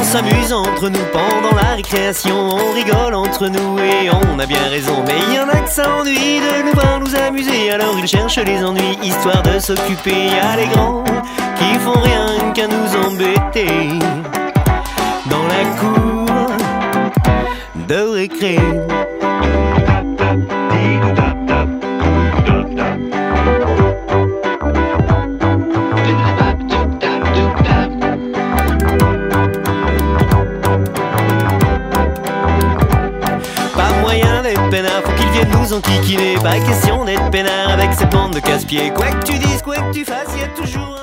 s'amuse entre nous pendant la récréation, on rigole entre nous et on a bien raison. Mais il y en a que ça ennuie de nous voir nous amuser, alors ils cherchent les ennuis histoire de s'occuper. Y'a les grands qui font rien qu'à nous embêter dans la cour de récré. Faut qu'ils viennent nous enquiquiner. Pas question d'être peinard avec cette bande de casse-pieds. Quoi que tu dises, quoi que tu fasses, y a toujours